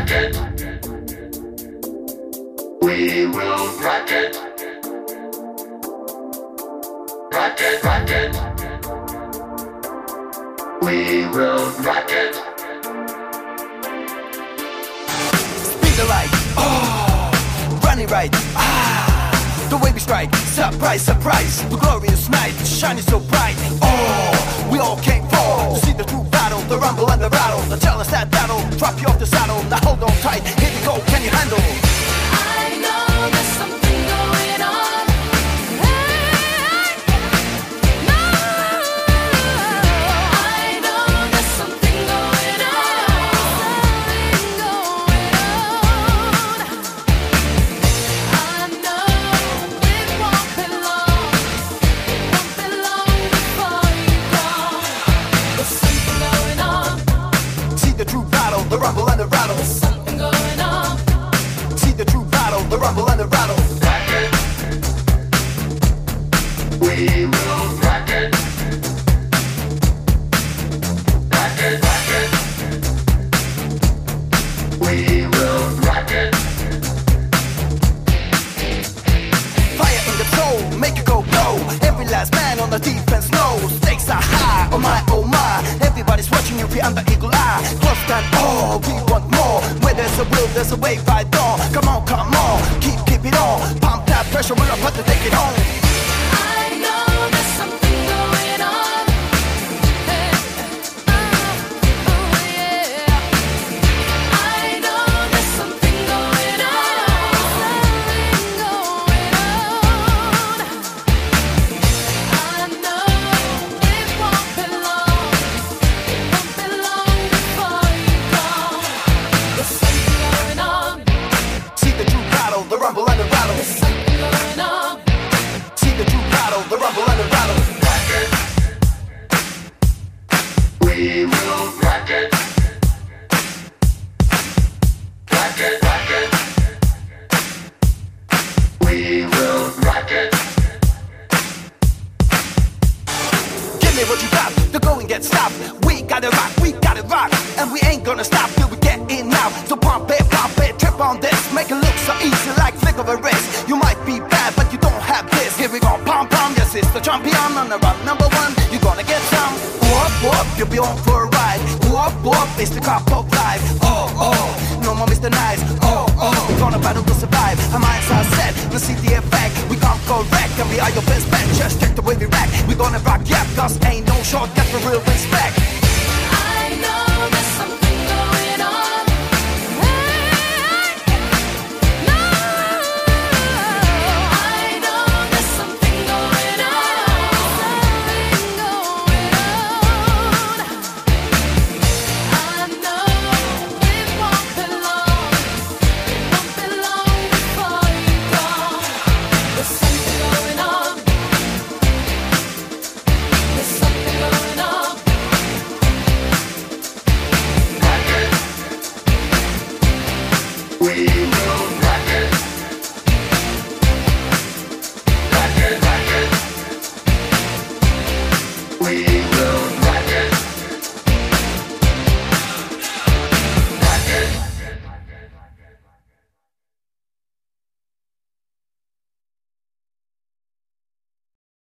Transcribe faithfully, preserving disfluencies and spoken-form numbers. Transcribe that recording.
rock it. We will rock it. Rock it, rock it. We will rock it. Speed the light, oh, running right, ah, the way we strike, surprise, surprise, the glorious night, shining so bright, oh, we all came for to see the true battle, the rumble and the rattle, now tell us that battle, drop you off the saddle, now hold on tight, here we go, can you handle? I know there's something going on. Hey, no, I know there's something going on. Something going on. I know it won't be long. It won't be long before you go. There's something going on. See the true battle, the rumble and the rattle. There's something going on. See the true battle, the rumble and the rattle. Rock it. We will rock it. Rock it, rock it. We will rock it. Fire in the soul, make it go blow. Every last man on the defense knows stakes are high, oh my, oh my. Everybody's watching you beyond the eagle eye. Close down, oh, we want more. Where there's a will, there's a way right on. Come on, come on, keep, keep it on. Pump that pressure, we're about to take it on. I know there's something going on. Hey, oh, oh, yeah. I know there's something going on. Something going on. I know it won't be long. It won't be long before you go. There's something going on. See the true battle, the rumble and the rattle. There's something going on. See the true battle, the rumble and the rattle. Rock it. We will rock it. Rock it, rock it. We will rock it. Give me what you got, the going get stopped. We gotta rock, we gotta rock, and we ain't gonna stop till we get in now. So pump it, pump it, trip on this, make it look so easy like flick of a wrist. You might be bad, but you don't have this. Here we go, pump, pump, yes, it's the champion on the run number one. You're gonna get some. Whoop, whoop, you'll be on for a ride. Whoop, whoop, it's the cop of life. Oh, oh, no more Mister Nice. Oh, oh, we're gonna battle to survive. Our minds are set, we'll see the effect. We can't go wreck, and we are your best bet. Just check the way we rack. We're gonna rock, yeah, cause ain't no shortcut for real respect. I know there's something going on. Hey, no, I know there's something going on. Something going on. I know it won't be long. It won't be long before you go. There's something going on. There's something going on. Rock it. We will rock it. Rock it, rock it. We